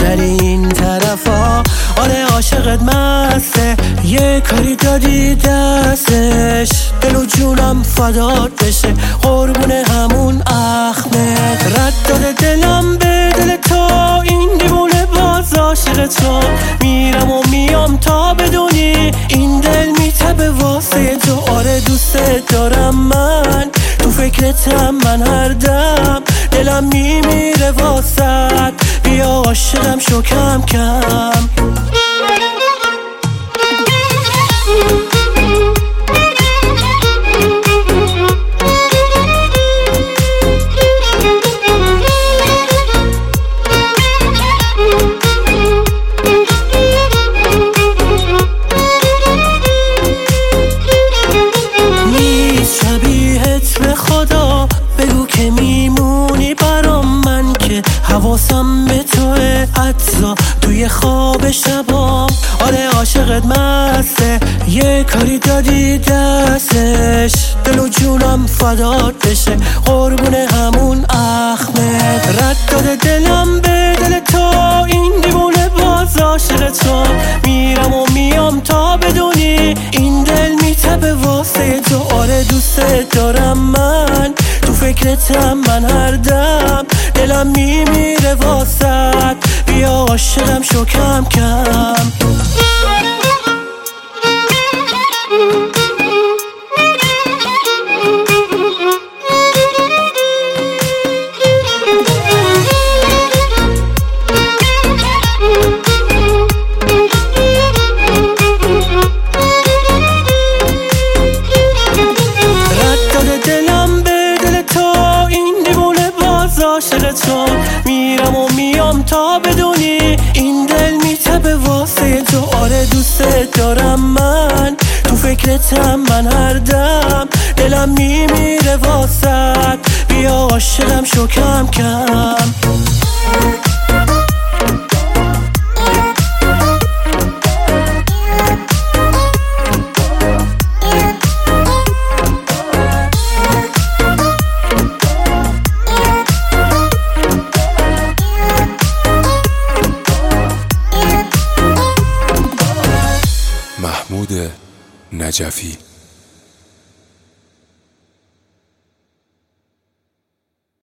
ولی این طرفا آره عاشقت مسته، یه کاری دادی دستش، دل و جونم فدات بشه، قربون همون اخمت. رد داده دلم به دل تو، این دیوونه باز عاشق تو، میرم و میام تا بدونی این دل میتبه واسه تو. آره دوست دارم من، تو فکرتم من هر دم، دلم میمیره واسد، بیا عاشقم شو کم کم. خدا بگو که میمونی برام، من که حواسم به توه، حتی توی خواب شبام. آره عاشقت مسته، یه کاری دادی دستش، دل و جونم فدات بشه، قربون همون اخمت. رد داده دلم به دل تو، این دیوونه باز عاشق تو، میرم و میام تا بدونی این دل میتبه واسه تو. آره دوست دارم من، تو فکرتم من هر دم، دلم میمیره واسد، بیا عاشقم شو کم کم. عاشق تو، میرم و میام تا بدونی این دل میتبه واسه تو. آره دوست دارم من، تو فکرتم من هر دم، دلم میمیره واسد، بیا عاشقم شو کم کم. محمود نجفی.